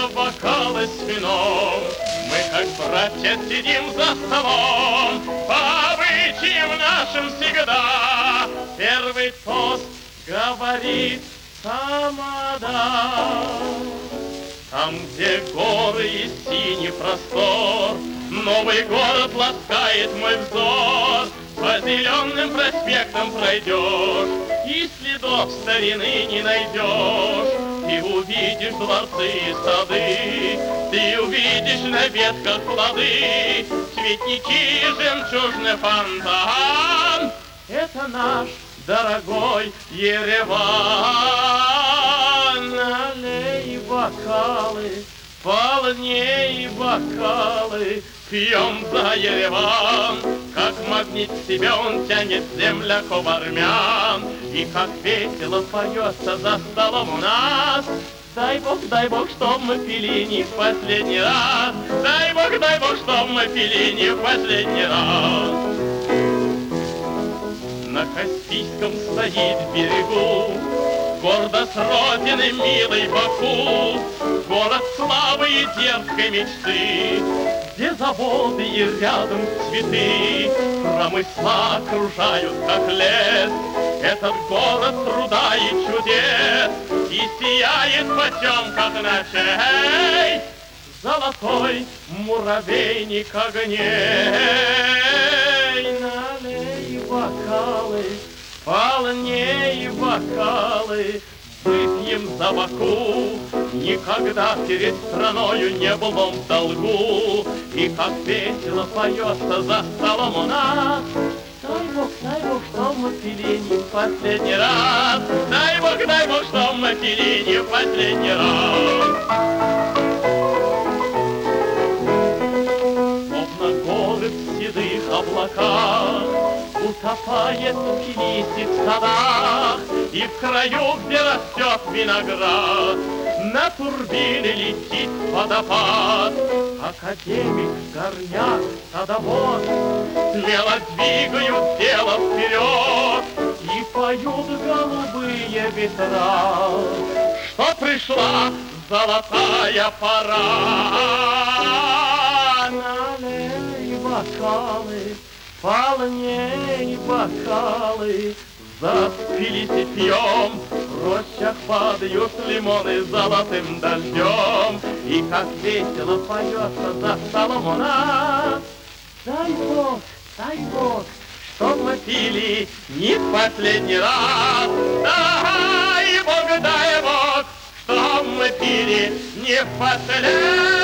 бокалы с вином. Мы, как братья, сидим за столом, по обычаям нашим всегда. Первый тост говорит тамада. Там, где горы и синий простор, новый город ласкает мой взор. По зеленым проспектам пройдешь, и следов старины не найдешь. Ты увидишь дворцы и сады, ты увидишь на ветках плоды, цветники и жемчужный фонтан. Это наш дорогой Ереван. Налей бокалы, полней бокалы, пьем за Ереван. Как магнит к себе он тянет земляков армян, и как весело поется за столом у нас. Дай Бог, чтоб мы пили не в последний раз. Дай Бог, чтоб мы пили не в последний раз. На Каспийском стоит берегу гордо с родины милый Баку, город славы и дерзкой мечты, где заводы и рядом цветы, промысла окружают, как лес. Этот город труда и чудес, и сияет в потемках ночей золотой муравейник огней. Налей бокалы, полней бокалы, выпьем за Баку. Никогда перед страною не был он в долгу, и как весело поется за столом у нас. Дай Бог, что мы пили не в последний раз. Дай Бог, что мы пили не в последний раз. Словно горы в седых облаках утопает листик в садах, и в краю, где растет виноград, на турбине летит водопад. Академик, горняк, садовод смело двигают дело вперед, и поют голубые ветра, что пришла золотая пора. Налей бокалы, полней бокалы, заспились и пьем. В рощах падают лимоны золотым дождем, и как весело поется за столом у нас. Дай Бог, чтоб мы пили не в последний раз. Дай Бог, чтоб мы пили не в последний раз.